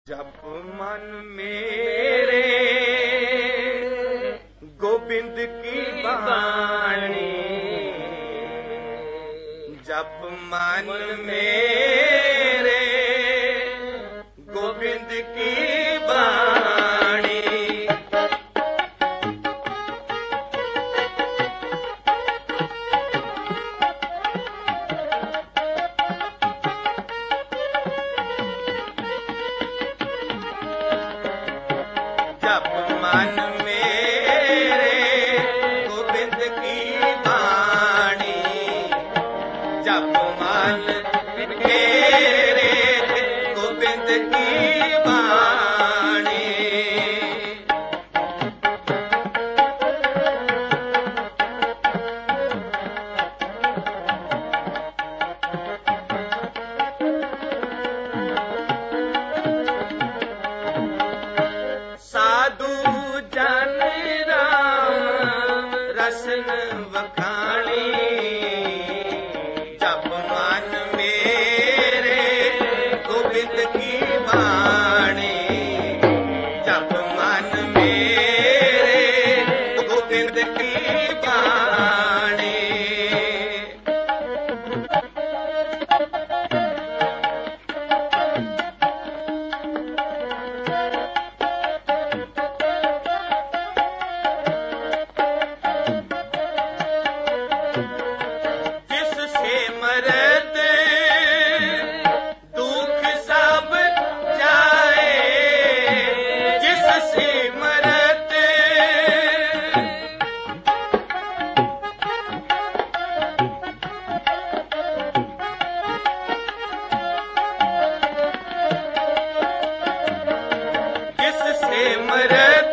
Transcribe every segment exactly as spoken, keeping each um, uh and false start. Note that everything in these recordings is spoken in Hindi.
जप मन मेरे गोविंद की बाणी, जप मन मेरे गोविंद की बाणी। जप मन मेरे गोविंद की बाणी, जप मन मेरे गोविंद की बाणी। साधु जन राम रसन वखाणी, जप मन मेरे गोविंद की बाणी, जप मन मेरे गोविंद की बाणी। जिससे मरद दुख सब जाए, जिससे मरद जिससे मरद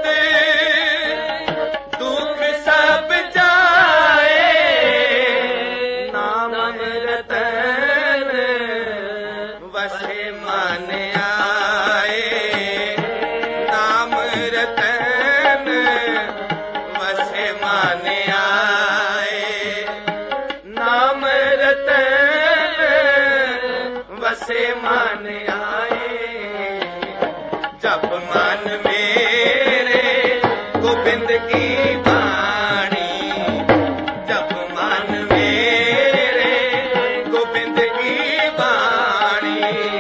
दुख सब जाए, नाम रतन वसे मन आए, नाम रतन वसे मन आए, नाम रतन वसे मन आए। जप मन मेरे गोविंद की बाणी, जप मन मेरे गोविंद की बाणी।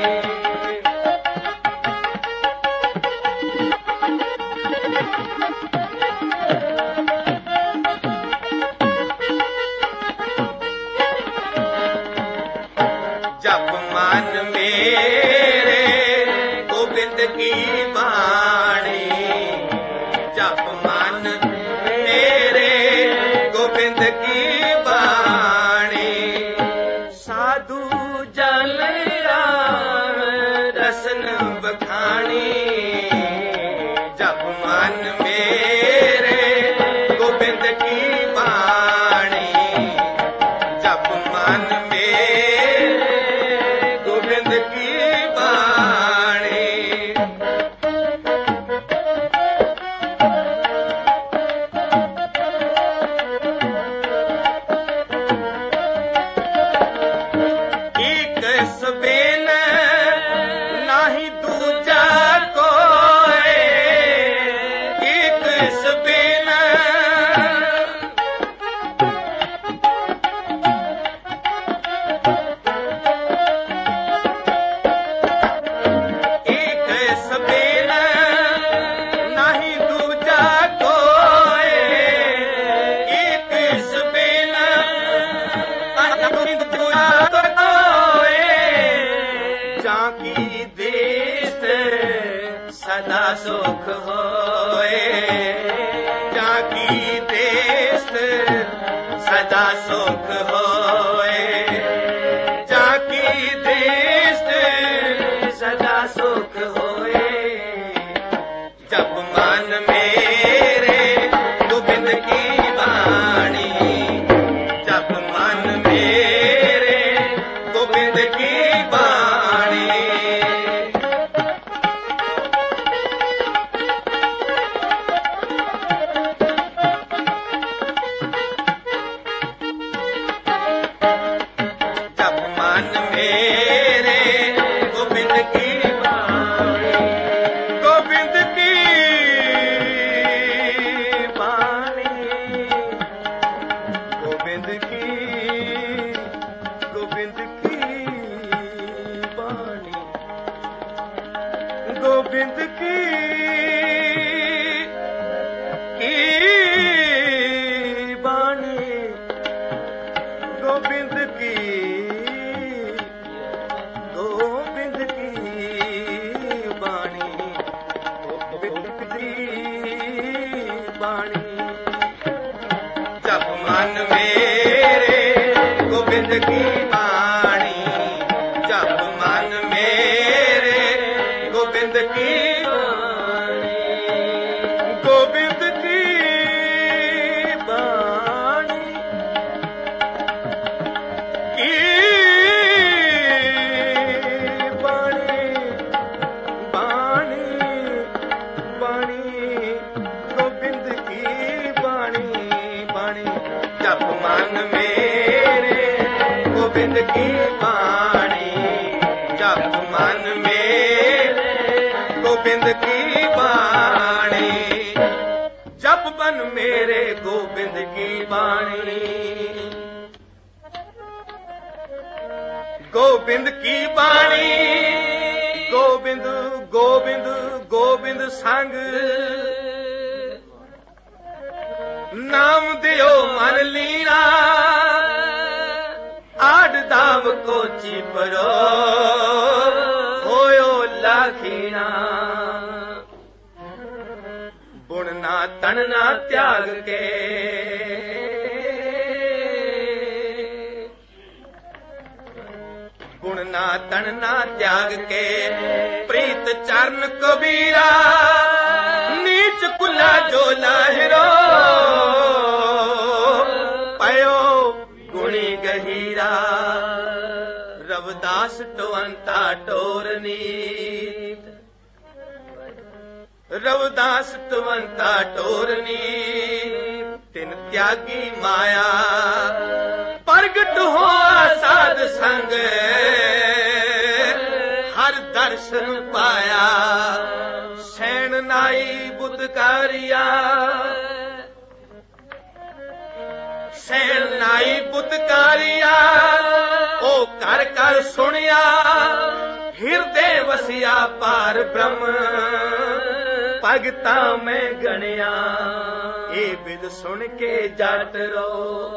जप मन मेरे गोविंद की बाणी, जप मन मेरे गोविंद की बाणी। साधु जन राम रसन बखानी, जप मन मेरे गोविंद की बाणी, जप मन मेरे गोविंद की बाणी। एक सबेन नाही दूजा कोई, एक सबेन एक सबेन नाही दूजा कोई, एक सबेन दूजा कोई। जाकी देश सदा सुख होए, जाकी देश सदा सुख होए, जाकी देश सदा सुख होए। जप मन मेरे गोविंद की बाणी, जप मन मेरे गोविंद की बाणी। गोबिंद की की बाणी गोबिंद की गोबिंद की बाणी गोबिंद की बाणी जप मन मेरे गोबिंद की बाणी जप मन मेरे गोबिंद की बाणी गोबिंद की बाणी की बाणी बाणी बाणी गोबिंद की बाणी बाणी जप मन मेरे गोबिंद की बाणी जप मन मेरे गोबिंद की बाणी जप मन मेरे गोबिंद की बाणी गोबिंद की बाणी गोबिंद गोबिंद गोबिंद संग नाम दियो मन लीना आड दाव को चिपरो होयो लाखीना बुनना तनना त्याग के बुनना तनना त्याग के प्रीत चरण कबीरा नीच कुला जो लाहिरो पयो गुणी गहीरा रविदास टोअंता टोरनी रविदास टोअंता टोरनी तिन त्यागी माया प्रगट हो साध संग हर दर्शन पाया सैन नाई बुतकारिया सैन नाई बुतकारिया ओ कर कर सुनिया हिरदे वसिया पार ब्रह्म भगता में गणिया ए बिद सुन के जाट रो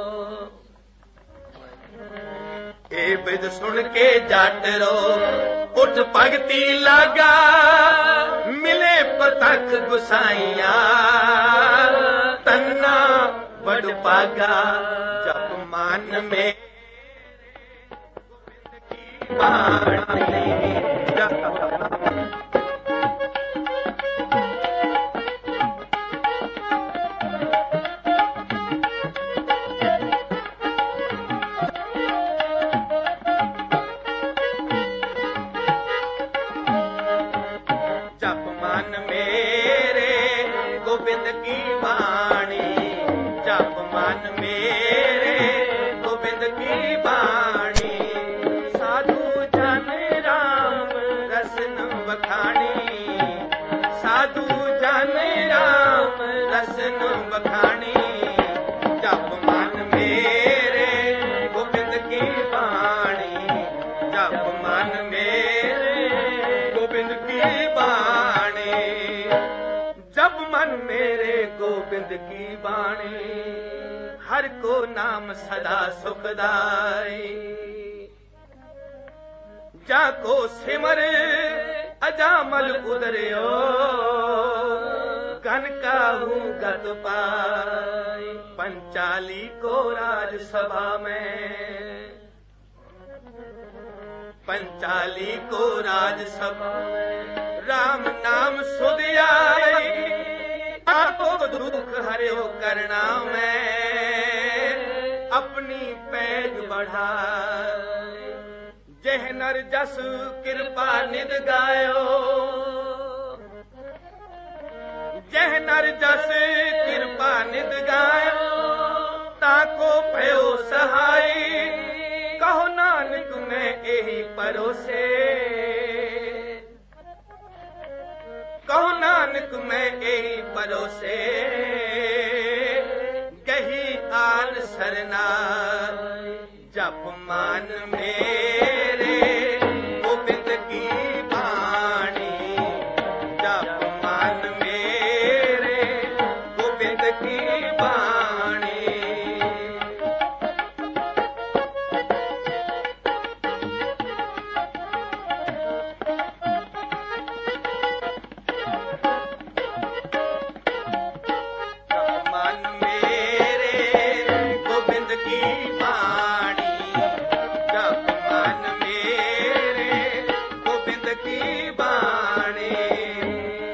ए बिद सुन के जाट रो उठ भगती लागा मिले पतख गुसाइया तन्ना बड़ पागा जप मान में बाणी गोबिंद की बाणी हर को नाम सदा सुखदाई जाको सिमर अजामल उदरियो कन काहू गत पाई पंचाली को राजसभा में पंचाली को राजसभा में राम नाम सुधियाई आपको दुख हरियो करना में अपनी पैज बढ़ाए जह नर जस कृपा निध गायो जह नर जस कृपा निध गायो ताको पयो सहाय कहो नानक में यही परोसे कहो नानक में यही परोसे गही आन सरना जप मान मेरे गोबिंद की बाणी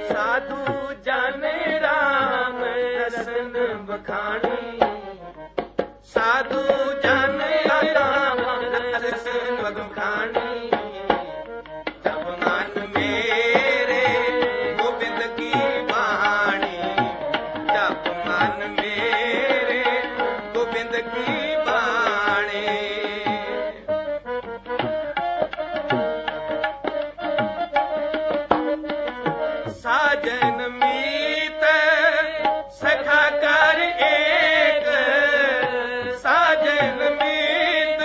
साधु जाने राम रसन बखानी, साधु जाने राम रसन बखानी। जब मन मेरे गोविंद की वाणी, जब मन मेरे गोविंद की वाणी। साजन मीत सखा कर एक, साजन मीत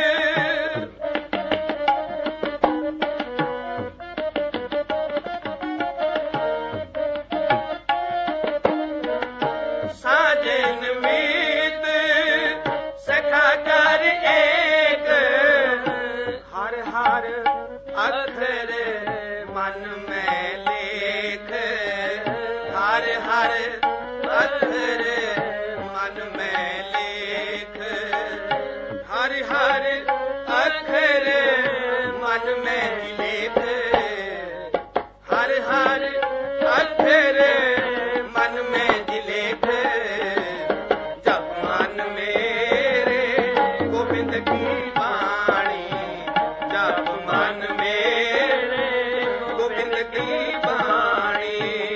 साजन मीत सखा कर एक, हर हर अक्षर मन में लेख, हर हर अक्षर मन में लेख, हर हर अक्षर मन में लेख, हर हर अक्षर मन में लेख। जब मन मेरे गोविंद की वाणी, जब मन मेरे गोविंद की वाणी।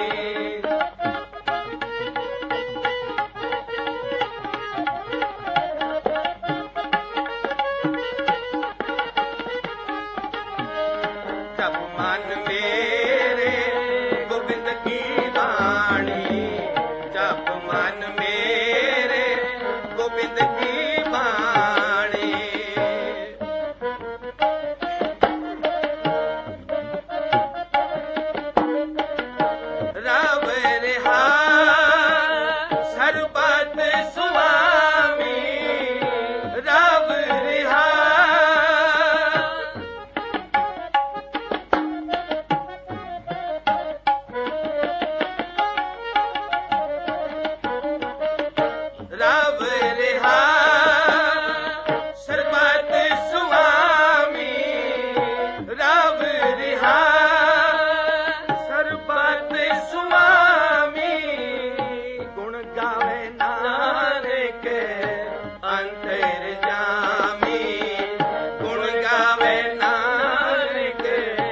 जब मन मेरे गोविंद की वाणी, जब मन मेरे गोविंद की वाणी। राव रिहा सर्वत स्वामी, राव रिहा राव रिहा सर्वत स्वामी, राव रिहा सर्वत स्वामी। गुण गावे नानक अंतर्यामी, गुण गावे नानक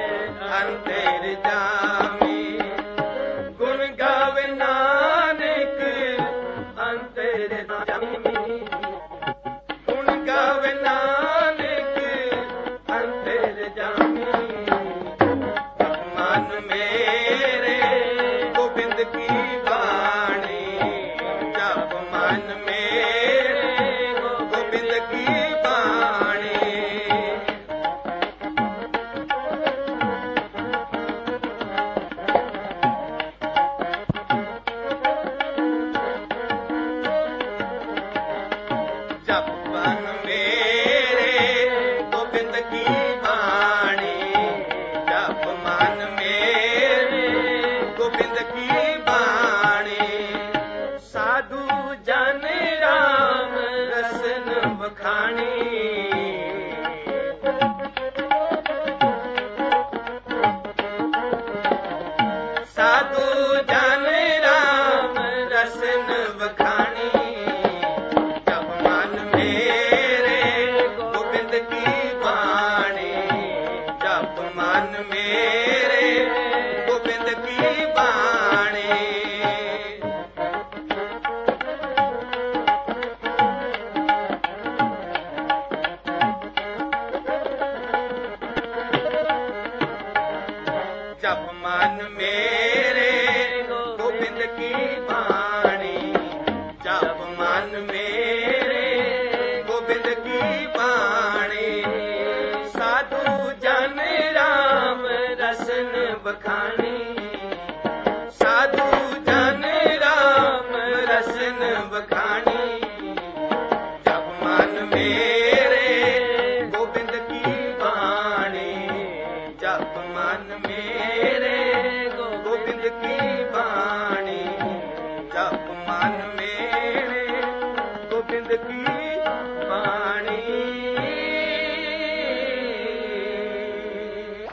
अंतर्यामी, गुण गावे नानक अंतर्यामी, गुण गावे नानक अंतर्यामी। मन मेरे गोविंद की वाणी, जब मन मेरे गोविंद की वाणी। जब मन मेरे गोविंद की वाणी, जब मन मेरे गोविंद की वाणी। साधु जन राम रसन बखानी, साधु जन राम रसन बखानी। जब मन मेरे गोविंद की वाणी, जब मन मेरे गोविंद की वाणी। जब मन मेरे गोविंद की वाणी, जब मन मेरे गोविंद की वाणी। साधु जन राम रसन बखानी,